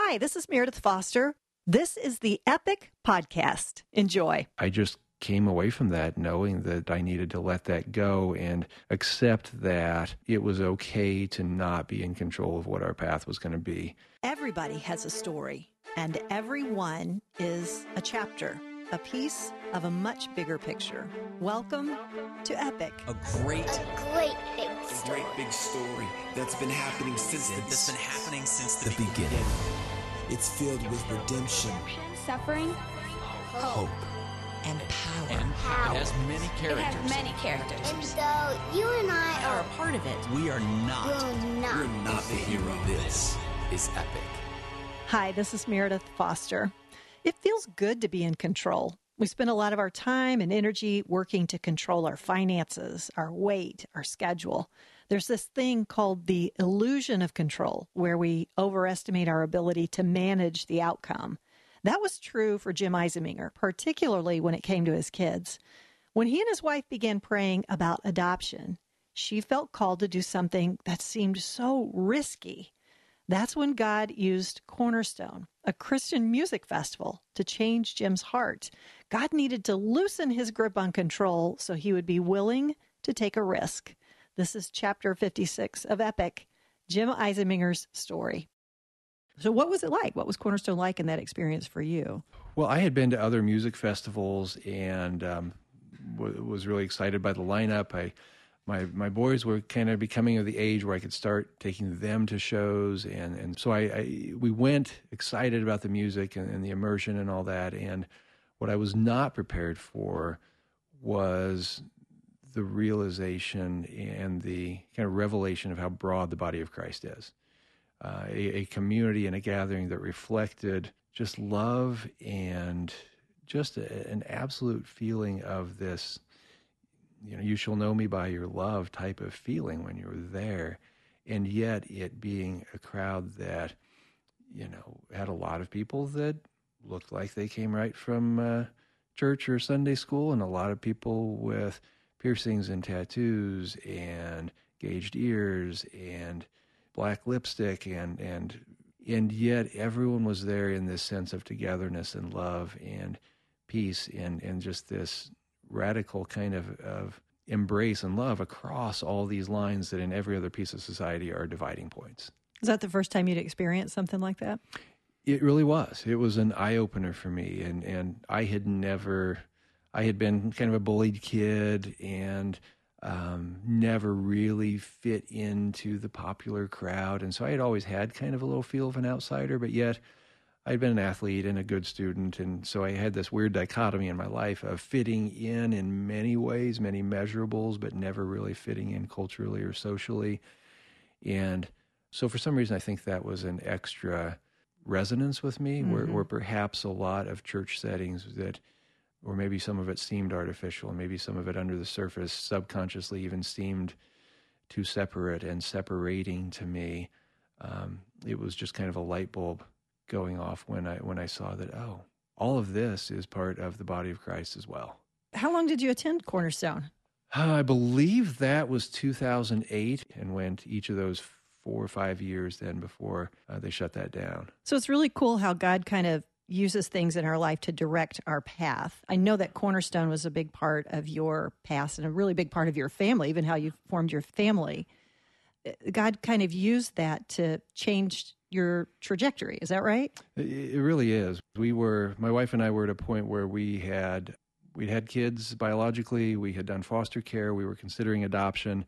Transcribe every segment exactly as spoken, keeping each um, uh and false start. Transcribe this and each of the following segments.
Hi, this is Meredith Foster. This is the Epic Podcast. Enjoy. I just came away from that knowing that I needed to let that go and accept that it was okay to not be in control of what our path was going to be. Everybody has a story, and every one is a chapter, a piece of a much bigger picture. Welcome to Epic. A great, A great big A story. great big story that's been happening since the, that's been happening since the, the beginning. It's filled with redemption, Suffering, hope, and power. and power. It has many It characters. has many characters. And so you and I Are are a part of it. We are not. will not, We're not the hero. This is epic. Hi, this is Meredith Foster. It feels good to be in control. We spend a lot of our time and energy working to control our finances, our weight, our schedule. There's this thing called the illusion of control, where we overestimate our ability to manage the outcome. That was true for Jim Eiseminger, particularly when it came to his kids. When he and his wife began praying about adoption, she felt called to do something that seemed so risky. That's when God used Cornerstone, a Christian music festival, to change Jim's heart. God needed to loosen his grip on control so he would be willing to take a risk. This is chapter fifty-six of Epic, Jim Eiseminger's story. So what was it like? What was Cornerstone like in that experience for you? Well, I had been to other music festivals and um, w- was really excited by the lineup. I, my my boys were kind of becoming of the age where I could start taking them to shows, and and so I, I we went excited about the music and, and the immersion and all that. And what I was not prepared for was the realization and the kind of revelation of how broad the body of Christ is. Uh, a, a community and a gathering that reflected just love and just a, an absolute feeling of this, you know, you shall know me by your love type of feeling when you were there. And yet it being a crowd that, you know, had a lot of people that looked like they came right from uh, church or Sunday school, and a lot of people with piercings and tattoos and gauged ears and black lipstick, and and and yet everyone was there in this sense of togetherness and love and peace, and and just this radical kind of, of embrace and love across all these lines that in every other piece of society are dividing points. Is that the first time you'd experienced something like that? It really was. It was an eye-opener for me, and and I had never, I had been kind of a bullied kid and um, never really fit into the popular crowd. And so I had always had kind of a little feel of an outsider, but yet I'd been an athlete and a good student. And so I had this weird dichotomy in my life of fitting in in many ways, many measurables, but never really fitting in culturally or socially. And so for some reason, I think that was an extra resonance with me, mm-hmm. where, where perhaps a lot of church settings that, or maybe some of it seemed artificial, and maybe some of it under the surface subconsciously even seemed too separate and separating to me. Um, it was just kind of a light bulb going off when I when I saw that, oh, all of this is part of the body of Christ as well. How long did you attend Cornerstone? Uh, I believe that was two thousand eight, and went each of those four or five years then before uh, they shut that down. So it's really cool how God kind of uses things in our life to direct our path. I know that Cornerstone was a big part of your past and a really big part of your family, even how you formed your family. God kind of used that to change your trajectory. Is that right? It, it really is. We were, my wife and I were at a point where we had, we'd had kids biologically, we had done foster care, we were considering adoption,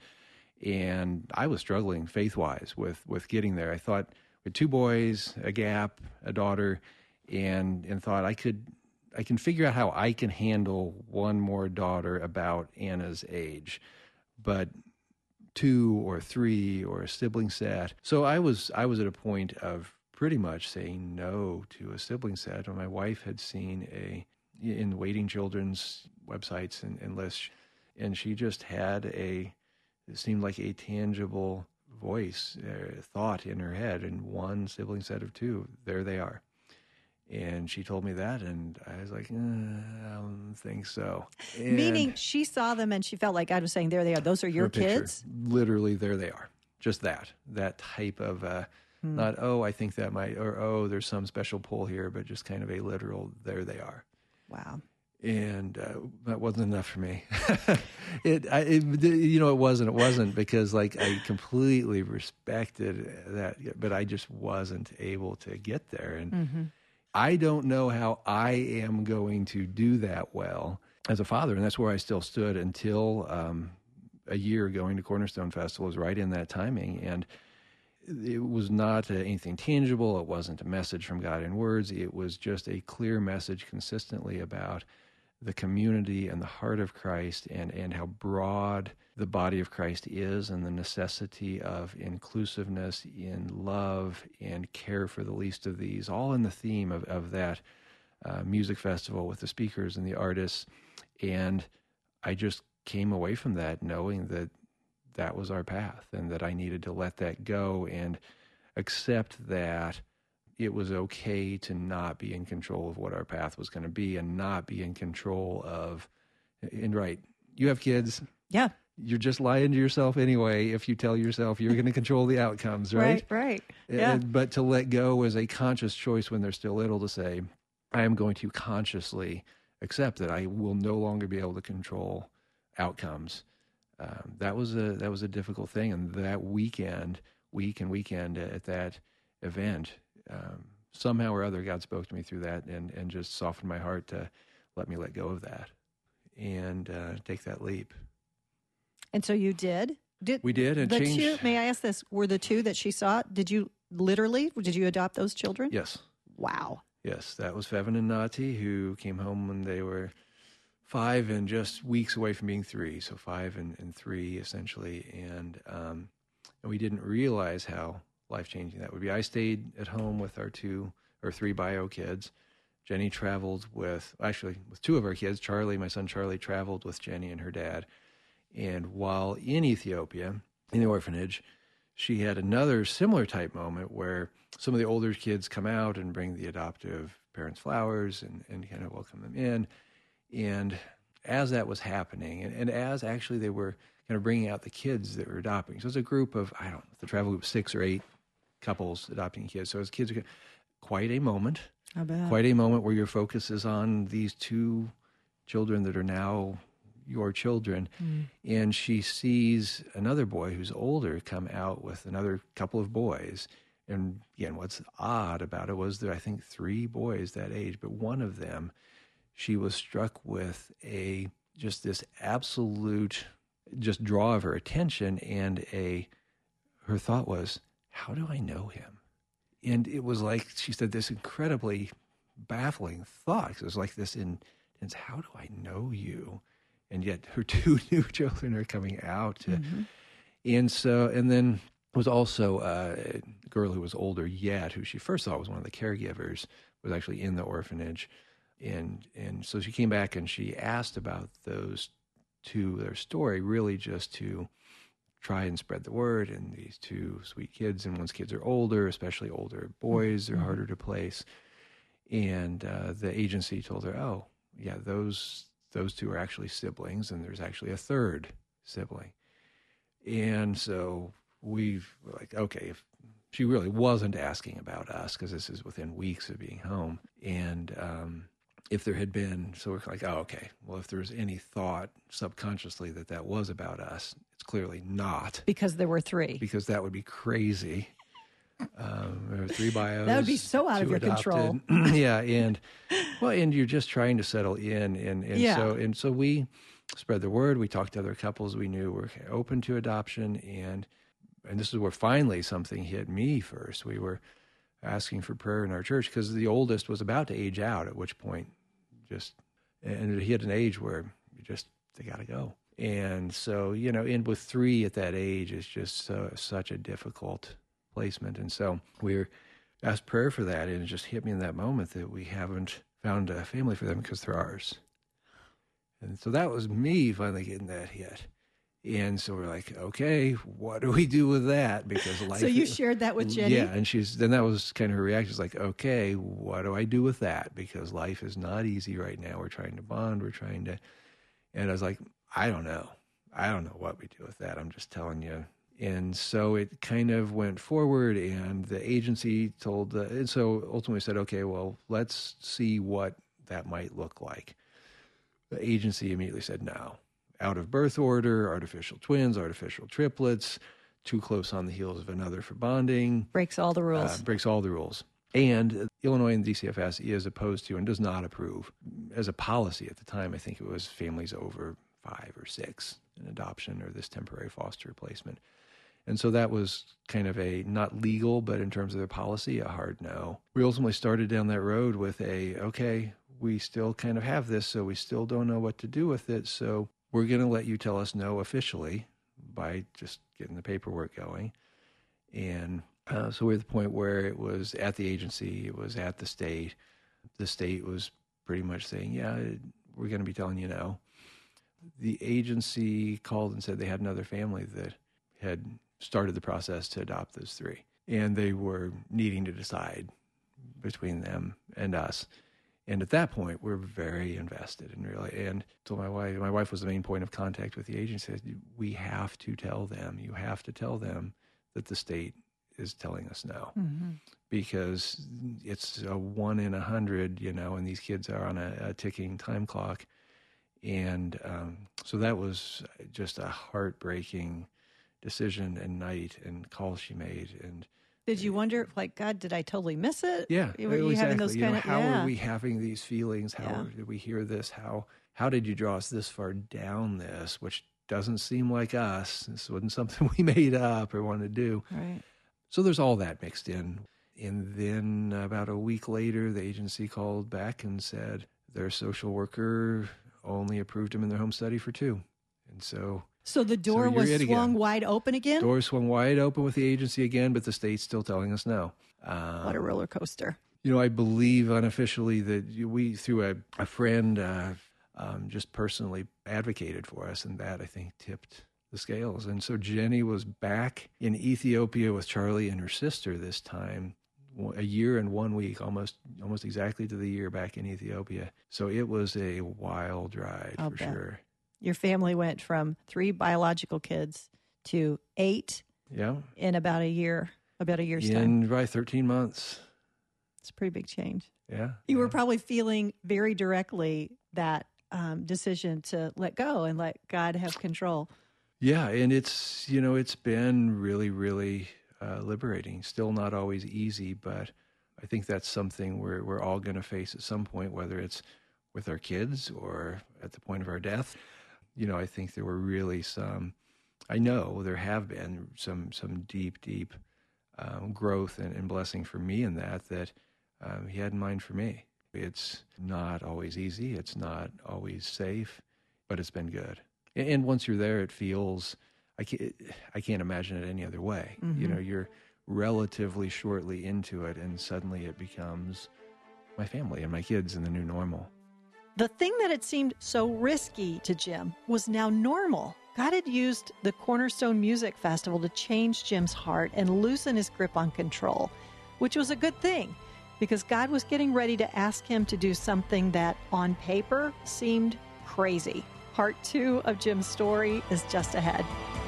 and I was struggling faith-wise with, with getting there. I thought with two boys, a gap, a daughter, and and thought I could I can figure out how I can handle one more daughter about Anna's age, but two or three or a sibling set. So I was I was at a point of pretty much saying no to a sibling set. When my wife had seen a in Waiting Children's websites and, and lists, and she just had a it seemed like a tangible voice, uh, thought in her head, and one sibling set of two, there they are. And she told me that, and I was like, eh, I don't think so. And meaning she saw them and she felt like God was saying, there they are. Those are your her picture, kids? literally, there they are. Just that, that type of uh, Not, oh, I think that might, or oh, there's some special pull here, but just kind of a literal, there they are. Wow. And uh, that wasn't enough for me. it, I, it, you know, it wasn't. It wasn't because, like, I completely respected that, but I just wasn't able to get there. And mm-hmm. I don't know how I am going to do that well as a father. And that's where I still stood until um, a year going to Cornerstone Festival was right in that timing. And it was not anything tangible. It wasn't a message from God in words. It was just a clear message consistently about the community and the heart of Christ, and, and how broad the body of Christ is, and the necessity of inclusiveness in love and care for the least of these, all in the theme of, of that uh, music festival with the speakers and the artists. And I just came away from that knowing that that was our path, and that I needed to let that go and accept that it was okay to not be in control of what our path was going to be, and not be in control of, and right, you have kids. Yeah. You're just lying to yourself anyway if you tell yourself you're going to control the outcomes, right? Right, right. Yeah. And, but to let go is a conscious choice when they're still little, to say, I am going to consciously accept that I will no longer be able to control outcomes. Um, that was a that was a difficult thing. And that weekend, week and weekend at that event, Um, somehow or other, God spoke to me through that, and, and just softened my heart to let me let go of that and uh, take that leap. And so you did? Did we did, and the changed. Two, may I ask this? Were the two that she saw, did you literally, did you adopt those children? Yes. Wow. Yes, that was Fevin and Nati, who came home when they were five and just weeks away from being three. So five and, and three, essentially. And, um, and we didn't realize how life-changing that would be. I stayed at home with our two or three bio kids. Jenny traveled with, actually, with two of our kids. Charlie, my son Charlie, traveled with Jenny and her dad. And while in Ethiopia, in the orphanage, she had another similar type moment where some of the older kids come out and bring the adoptive parents flowers and, and kind of welcome them in. And as that was happening, and, and as actually they were kind of bringing out the kids that were adopting, so it was a group of, I don't know, the travel group, six or eight couples adopting kids. So as kids, are quite a moment, I bet. quite a moment where your focus is on these two children that are now your children. Mm. And she sees another boy who's older come out with another couple of boys. And again, what's odd about it was there, I think, three boys that age, but one of them, she was struck with a, just this absolute, just draw of her attention. And a, her thought was, how do I know him? And it was like, she said, this incredibly baffling thought. It was like this in, in how do I know you? And yet her two new children are coming out. To, mm-hmm. And so, and then was also uh, a girl who was older yet, who she first thought was one of the caregivers, was actually in the orphanage. And and so she came back and she asked about those two, their story, really just to try and spread the word. And these two sweet kids, and once kids are older, especially older boys, they're mm-hmm. harder to place. And uh, the agency told her, oh, yeah, those those two are actually siblings, and there's actually a third sibling. And so we were like, okay, if she really wasn't asking about us, because this is within weeks of being home. And um, if there had been, so we're like, oh, okay, well, if there's any thought subconsciously that that was about us, it's clearly not. Because there were three. Because that would be crazy. Um, there were three bios. That would be so out of your adopted. control. Yeah, and well, and you're just trying to settle in, and, and yeah. so and so we spread the word. We talked to other couples we knew were open to adoption, and and this is where finally something hit me first. We were asking for prayer in our church because the oldest was about to age out, at which point just and he hit an age where you just they got to go. And so you know, and with three at that age is just so, such a difficult placement. And so we asked prayer for that, and it just hit me in that moment that we haven't found a family for them because they're ours. And so that was me finally getting that hit. And so we're like, okay, what do we do with that? Because life. So you shared that with Jenny? Yeah, and she's then that was kind of her reaction. It's like, okay, what do I do with that? Because life is not easy right now. We're trying to bond. We're trying to, and I was like, I don't know. I don't know what we do with that. I'm just telling you, And so it kind of went forward, and the agency told, the, and so ultimately said, okay, well, let's see what that might look like. The agency immediately said no. Out of birth order, artificial twins, artificial triplets, too close on the heels of another for bonding. Breaks all the rules. Uh, breaks all the rules. And Illinois and D C F S is opposed to and does not approve, as a policy at the time, I think it was families over five or six in adoption or this temporary foster replacement. And so that was kind of a, not legal, but in terms of their policy, a hard no. We ultimately started down that road with a, okay, we still kind of have this, so we still don't know what to do with it. So we're going to let you tell us no officially by just getting the paperwork going. And uh, so we're at the point where it was at the agency, it was at the state. The state was pretty much saying, yeah, we're going to be telling you no. The agency called and said they had another family that had started the process to adopt those three. And they were needing to decide between them and us. And at that point, we're very invested and really, and told my wife, my wife was the main point of contact with the agency. Said, we have to tell them, you have to tell them that the state is telling us no, mm-hmm. because it's a one in a hundred, you know, and these kids are on a, a ticking time clock. And um, so that was just a heartbreaking decision and night and call she made. And did you wonder, like, God, did I totally miss it? Yeah. Were you exactly. having those you kind know, of, how yeah. are we having these feelings? How Yeah. did we hear this? How, how did you draw us this far down this, which doesn't seem like us. This wasn't something we made up or wanted to do. Right. So there's all that mixed in. And then about a week later, the agency called back and said their social worker only approved them in their home study for two. And so... So the door so was it swung again. wide open again? Door swung wide open with the agency again, but the state's still telling us no. Um, What a roller coaster. You know, I believe unofficially that we, through a, a friend, uh, um, just personally advocated for us, and that, I think, tipped the scales. And so Jenny was back in Ethiopia with Charlie and her sister this time, a year and one week, almost almost exactly to the year back in Ethiopia. So it was a wild ride, I'll for bet. sure. Your family went from three biological kids to eight Yeah. in about a year, about a year's time. In probably thirteen months. It's a pretty big change. Yeah. You were yeah. probably feeling very directly that um, decision to let go and let God have control. Yeah, and it's, you know, it's been really, really uh, liberating. Still not always easy, but I think that's something we're, we're all going to face at some point, whether it's with our kids or at the point of our death. You know, I think there were really some, I know there have been some some deep, deep um, growth and, and blessing for me in that, that um, he had in mind for me. It's not always easy. It's not always safe, but it's been good. And, and once you're there, it feels, I can't, I can't imagine it any other way. Mm-hmm. You know, you're relatively shortly into it, and suddenly it becomes my family and my kids and the new normal. The thing that had seemed so risky to Jim was now normal. God had used the Cornerstone Music Festival to change Jim's heart and loosen his grip on control, which was a good thing because God was getting ready to ask him to do something that on paper seemed crazy. Part two of Jim's story is just ahead.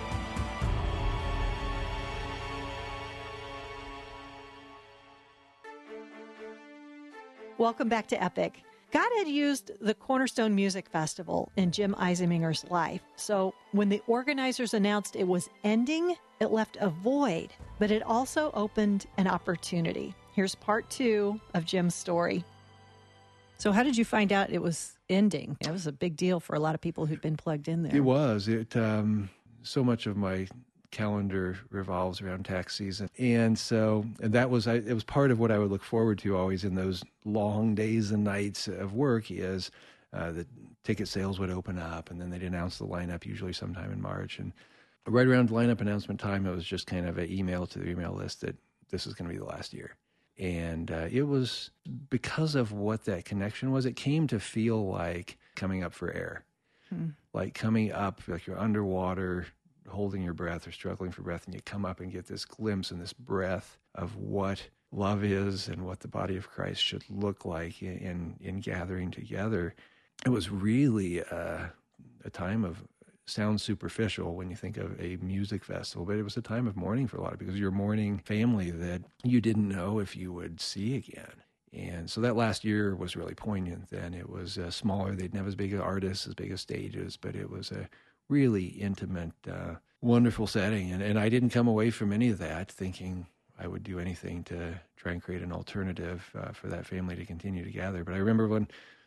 Welcome back to Epic. God had used the Cornerstone Music Festival in Jim Eisenminger's life. So when the organizers announced it was ending, it left a void, but it also opened an opportunity. Here's part two of Jim's story. So how did you find out it was ending? It was a big deal for a lot of people who'd been plugged in there. It was. It um, so much of my calendar revolves around tax season. And so and that was, I, it was part of what I would look forward to always in those long days and nights of work is uh, the ticket sales would open up and then they'd announce the lineup usually sometime in March. And right around lineup announcement time, it was just kind of an email to the email list that this is going to be the last year. And uh, it was because of what that connection was, it came to feel like coming up for air, hmm. like coming up, like you're underwater, holding your breath or struggling for breath, and you come up and get this glimpse and this breath of what love is and what the body of Christ should look like in in, in gathering together. It was really a, a time of sounds superficial when you think of a music festival, but it was a time of mourning for a lot of people because you're mourning family that you didn't know if you would see again. And so that last year was really poignant then. It was uh, smaller. They didn't have as big of artists, as big of stages, but it was a really intimate, uh, wonderful setting. And, and I didn't come away from any of that thinking I would do anything to try and create an alternative uh, for that family to continue to gather. But I remember when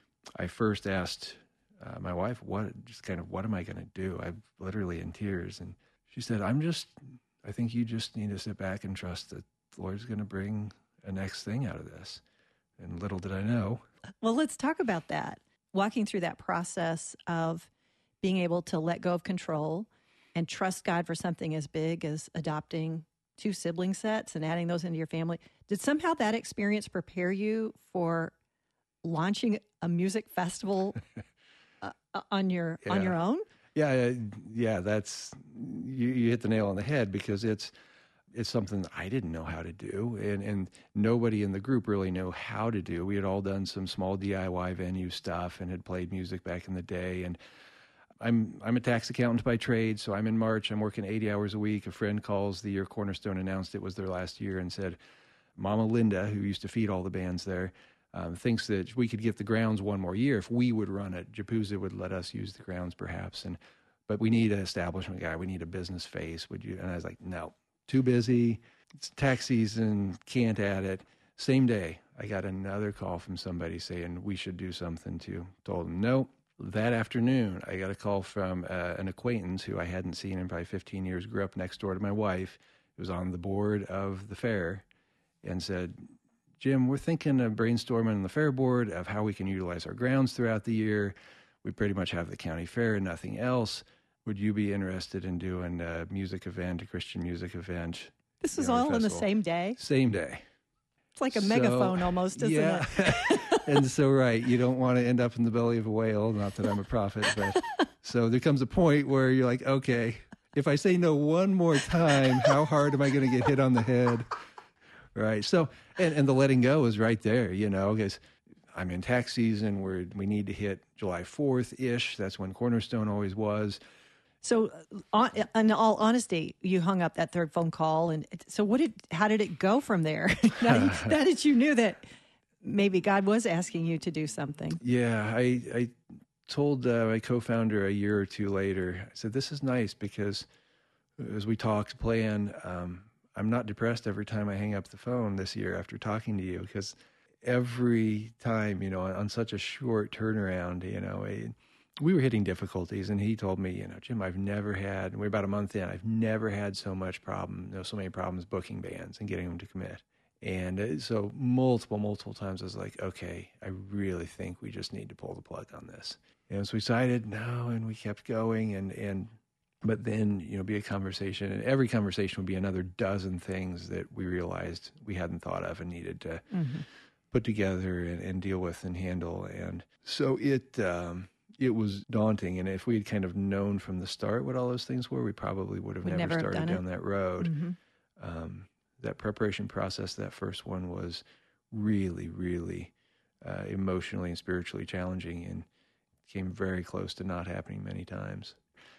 I first asked uh, my wife, what, just kind of, what am I going to do? I'm literally in tears. And she said, I'm just, I think you just need to sit back and trust that the Lord's going to bring a next thing out of this. And little did I know. Well, let's talk about that. Walking through that process of being able to let go of control and trust God for something as big as adopting two sibling sets and adding those into your family. Did somehow that experience prepare you for launching a music festival uh, on your Yeah. on your own? Yeah, uh, yeah, that's, you, you hit the nail on the head because it's, it's something that I didn't know how to do, and, and nobody in the group really knew how to do. We had all done some small D I Y venue stuff and had played music back in the day. And I'm I'm a tax accountant by trade, so I'm in March. I'm working eighty hours a week. A friend calls the year Cornerstone announced it was their last year and said, Mama Linda, who used to feed all the bands there, um, thinks that we could get the grounds one more year if we would run it. Japuza would let us use the grounds perhaps, and but we need an establishment guy. We need a business face. Would you? And I was like, no. Too busy, it's tax season, can't add it. Same day, I got another call from somebody saying we should do something too. Told them, no. That afternoon, I got a call from uh, an acquaintance who I hadn't seen in probably fifteen years, grew up next door to my wife, who was on the board of the fair, and said, Jim, we're thinking of brainstorming on the fair board of how we can utilize our grounds throughout the year. We pretty much have the county fair and nothing else. Would you be interested in doing a music event, a Christian music event? This was you know, all on the festival? same day? Same day. It's like a So, megaphone almost, isn't yeah. it? And so, right, you don't want to end up in the belly of a whale. Not that I'm a prophet, but so there comes a point where you're like, okay, if I say no one more time, how hard am I going to get hit on the head? Right. So, and, and the letting go is right there, you know, because I'm in tax season where we need to hit July fourth-ish. That's when Cornerstone always was. So, on, in all honesty, you hung up that third phone call, and it- so what did? How did it go from there? now, you- now that you knew that maybe God was asking you to do something. Yeah, I I told uh, my co-founder a year or two later. I said, "This is nice because as we talked, plan, um, I'm not depressed every time I hang up the phone this year after talking to you because every time, you know, on such a short turnaround, you know." I, we were hitting difficulties, and he told me, you know, Jim, I've never had, we're about a month in, I've never had so much problem, you know, so many problems booking bands and getting them to commit. And uh, so multiple, multiple times I was like, okay, I really think we just need to pull the plug on this. And so we decided, no, and we kept going, and, and but then, you know, be a conversation, and every conversation would be another dozen things that we realized we hadn't thought of and needed to mm-hmm. put together and, and deal with and handle. And so it, um, it was daunting, and if we had kind of known from the start what all those things were, we probably would have We'd never, never have started done down it. that road. Mm-hmm. Um, that preparation process, that first one was really, really uh, emotionally and spiritually challenging, and came very close to not happening many times.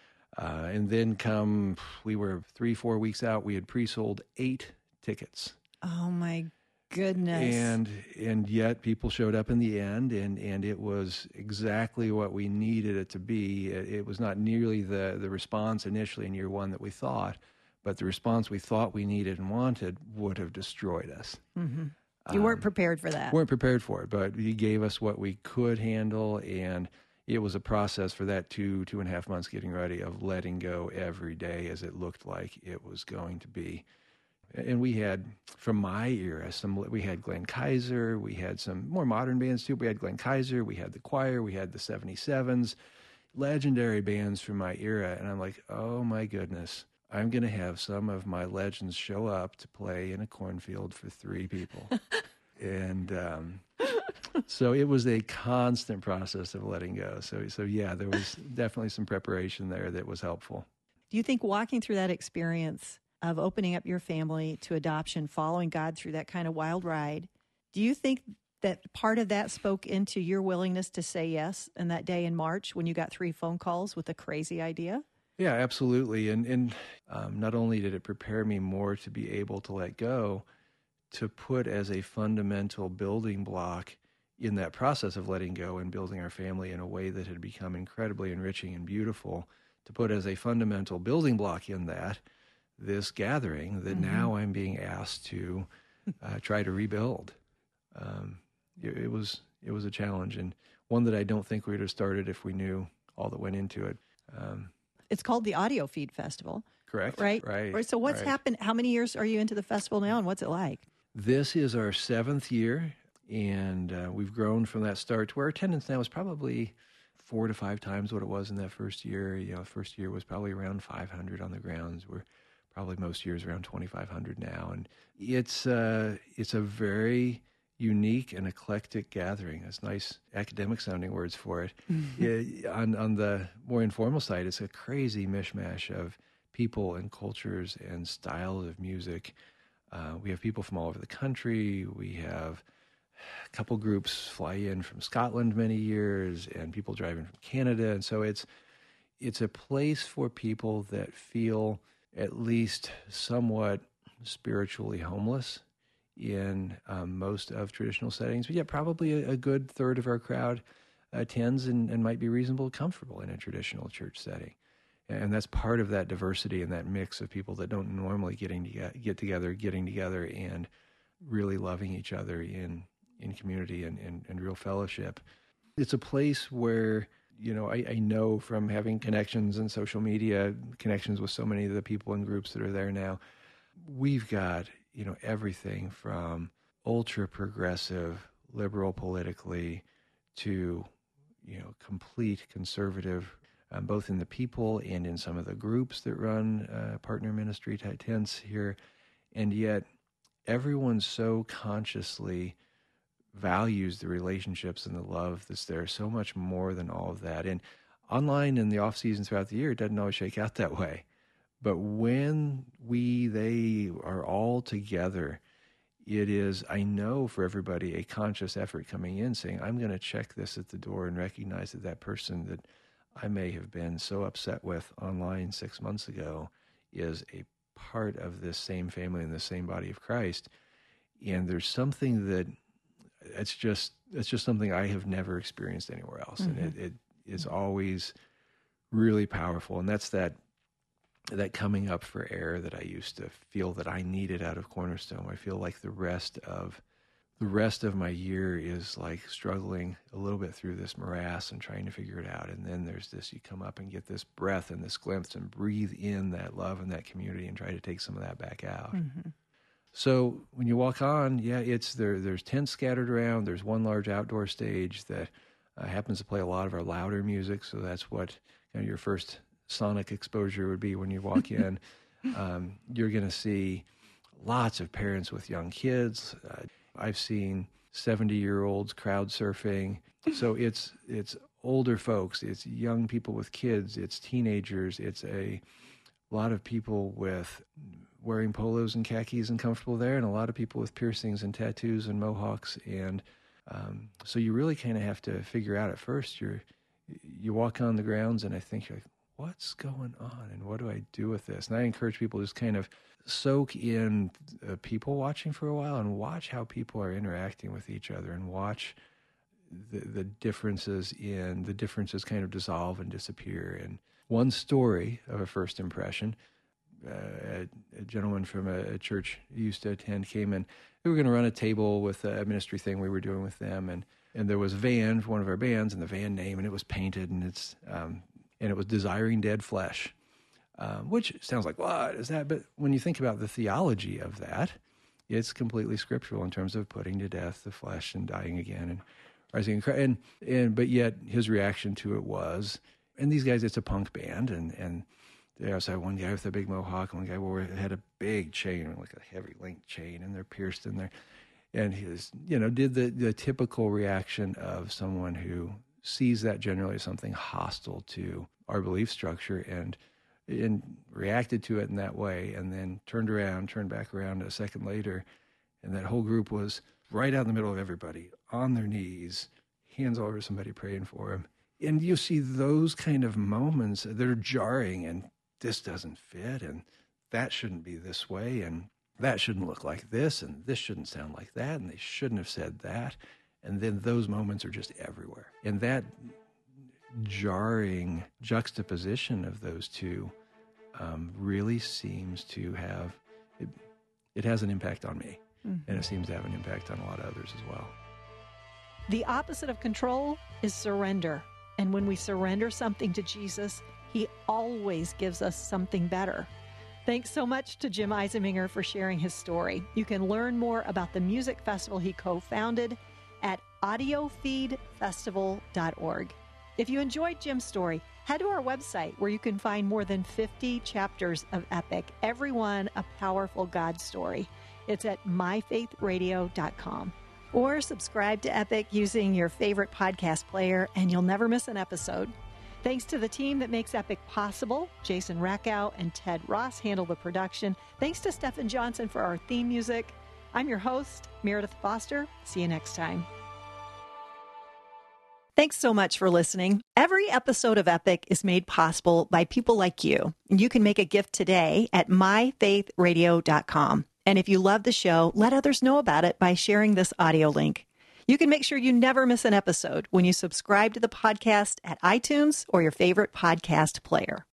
Uh, and then come, we were three, four weeks out, we had pre-sold eight tickets. Oh my goodness. And and yet people showed up in the end, and, and it was exactly what we needed it to be. It, it was not nearly the, the response initially in year one that we thought, but the response we thought we needed and wanted would have destroyed us. Mm-hmm. You weren't prepared for that. Weren't prepared for it, but he gave us what we could handle, and it was a process for that two, two and a half months getting ready of letting go every day as it looked like it was going to be. And we had, from my era, some. We had Glenn Kaiser. We had some more modern bands too. We had Glenn Kaiser. We had the Choir. We had the seventy-sevens, legendary bands from my era. And I'm like, oh my goodness, I'm going to have some of my legends show up to play in a cornfield for three people. and um, so it was a constant process of letting go. So, so yeah, there was definitely some preparation there that was helpful. Do you think walking through that experience of opening up your family to adoption, following God through that kind of wild ride, do you think that part of that spoke into your willingness to say yes in that day in March when you got three phone calls with a crazy idea? Yeah, absolutely. And and um, not only did it prepare me more to be able to let go, to put as a fundamental building block in that process of letting go and building our family in a way that had become incredibly enriching and beautiful, to put as a fundamental building block in that, this gathering that Mm-hmm. now I'm being asked to uh, try to rebuild. Um, it, it was it was a challenge, and one that I don't think we would have started if we knew all that went into it. Um, It's called the Audio Feed Festival, correct? right? Right. Right. So what's right. happened? How many years are you into the festival now, and what's it like? This is our seventh year, and uh, we've grown from that start to where our attendance now is probably four to five times what it was in that first year. You know, first year was probably around five hundred on the grounds. We're probably most years around twenty-five hundred now, and it's uh, it's a very unique and eclectic gathering. That's nice academic sounding words for it. Yeah, on on the more informal side, it's a crazy mishmash of people and cultures and styles of music. Uh, we have people from all over the country. We have a couple groups fly in from Scotland many years, and people driving from Canada. And so it's it's a place for people that feel at least somewhat spiritually homeless in um, most of traditional settings. But yet probably a, a good third of our crowd attends and, and might be reasonably comfortable in a traditional church setting. And that's part of that diversity and that mix of people that don't normally getting to get together, getting together and really loving each other in, in community and, and, and real fellowship. It's a place where, you know, I, I know from having connections in social media, connections with so many of the people and groups that are there now, we've got, you know, everything from ultra progressive, liberal politically to, you know, complete conservative, um, both in the people and in some of the groups that run uh, partner ministry type tents here. And yet everyone so consciously values the relationships and the love that's there so much more than all of that. And online in the off season throughout the year, it doesn't always shake out that way. But when we, they are all together, it is, I know for everybody, a conscious effort coming in saying, I'm going to check this at the door and recognize that that person that I may have been so upset with online six months ago is a part of this same family and the same body of Christ. And there's something that it's just, it's just something I have never experienced anywhere else. Mm-hmm. And it, it is always really powerful. And that's that, that coming up for air that I used to feel that I needed out of Cornerstone. I feel like the rest of the rest of my year is like struggling a little bit through this morass and trying to figure it out. And then there's this, you come up and get this breath and this glimpse and breathe in that love and that community and try to take some of that back out. Mm-hmm. So when you walk on, yeah, it's there. There's tents scattered around. There's one large outdoor stage that uh, happens to play a lot of our louder music. So that's what kind of your first sonic exposure would be when you walk in. um, you're going to see lots of parents with young kids. Uh, I've seen seventy-year-olds crowd surfing. So it's it's older folks, it's young people with kids, it's teenagers, it's a lot of people with wearing polos and khakis and comfortable there, and a lot of people with piercings and tattoos and mohawks. And um, so you really kind of have to figure out at first. You're you walk on the grounds, and I think you're like, what's going on, and what do I do with this? And I encourage people to just kind of soak in uh, people watching for a while and watch how people are interacting with each other, and watch the, the differences in the differences kind of dissolve and disappear. And one story of a first impression, uh, a, a gentleman from a, a church he used to attend came in. We were going to run a table with a ministry thing we were doing with them, and and there was a van for one of our bands, and the van name, and it was painted, and it's um, and it was Desiring Dead Flesh. Um, which sounds like, what is that? But when you think about the theology of that, it's completely scriptural in terms of putting to death the flesh and dying again and rising. And, and but yet his reaction to it was, and these guys, it's a punk band, and and they also had one guy with a big mohawk, and one guy wore had a big chain, like a heavy linked chain, and they're pierced in there. And his, you know, did the the typical reaction of someone who sees that generally as something hostile to our belief structure, and and reacted to it in that way, and then turned around, turned back around a second later, and that whole group was right out in the middle of everybody, on their knees, hands over somebody praying for him. and you see those kind of moments that are jarring, and this doesn't fit, and that shouldn't be this way, and that shouldn't look like this, and this shouldn't sound like that, and they shouldn't have said that. And then those moments are just everywhere. And that jarring juxtaposition of those two um, really seems to have, it, it has an impact on me. Mm-hmm. And it seems to have an impact on a lot of others as well. The opposite of control is surrender. And when we surrender something to Jesus, he always gives us something better. Thanks so much to Jim Eisenmenger for sharing his story. You can learn more about the music festival he co-founded at audio feed festival dot org. If you enjoyed Jim's story, head to our website where you can find more than fifty chapters of Epic, every one a powerful God story. It's at my faith radio dot com. Or subscribe to Epic using your favorite podcast player, and you'll never miss an episode. Thanks to the team that makes Epic possible. Jason Rackow and Ted Ross handle the production. Thanks to Stephen Johnson for our theme music. I'm your host, Meredith Foster. See you next time. Thanks so much for listening. Every episode of Epic is made possible by people like you. You can make a gift today at my faith radio dot com. And if you love the show, let others know about it by sharing this audio link. You can make sure you never miss an episode when you subscribe to the podcast at iTunes or your favorite podcast player.